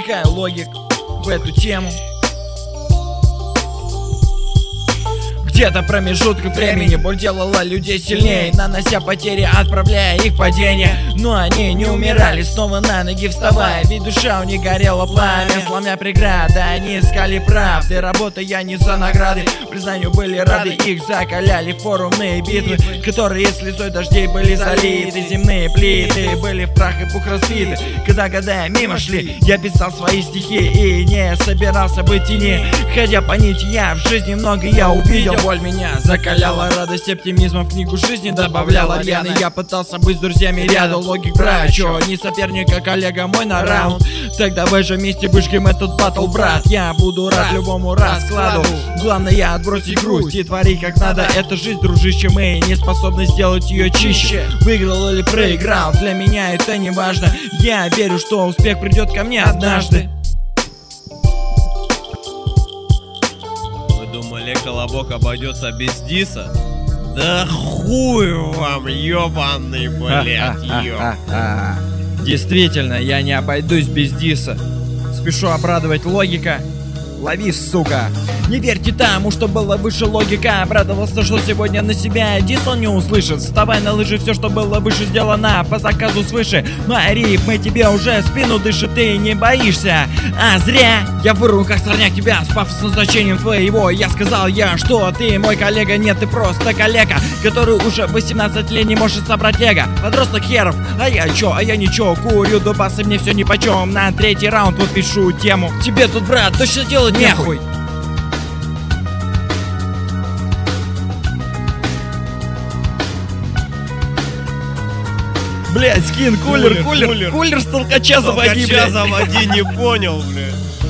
впускаю логик в эту тему. Где-то промежуток времени боль делала людей сильнее, нанося потери, отправляя их в падение. Но они не умирали, снова на ноги вставая, ведь душа у них горела пламя. Сломя преграды, они искали правды, работая не за награды. Признанию были рады, их закаляли форумные битвы, которые слезой дождей были залиты. Земные плиты были в прах и пух разбиты. Когда года мимо шли, я писал свои стихи и не собирался быть в тени. Ходя по нити, я в жизни много я увидел. Боль меня закаляла, радость оптимизма в книгу жизни добавляла рьяно. Я пытался быть с друзьями рядом, логик брачо, не соперник, а коллега мой на раунд. Так давай же вместе выжгем этот батл, брат. Я буду рад любому раскладу, главное отбросить грусть и твори как надо. Это жизнь, дружище, мы не способны сделать ее чище. Выиграл или проиграл, для меня это не важно. Я верю, что успех придет ко мне однажды. Думали, Колобок обойдется без диса? Да хуй вам, ёбаный, блядь, Действительно, я не обойдусь без диса. Спешу обрадовать логика. Лови, сука. Не верьте тому, что было выше логика. Обрадовался, что сегодня на себя дис он не услышит. Вставай на лыжи, все, что было выше сделано по заказу свыше. Мои рифмы тебе уже спину дышит, ты не боишься. А зря. Я вырву как сорняк тебя с пафосным значением твоего. Я сказал что ты мой коллега. Нет, ты просто калека, который уже 18 лет не может собрать лего. Подросток херов, а я чё, а я ничего. Курю дубасы, мне все нипочем. На третий раунд вот пишу тему. Тебе тут, брат, точно делать нехуй. Блять, скин, кулер с толкача заводи, блядь. Толкача заводи, не понял, блядь.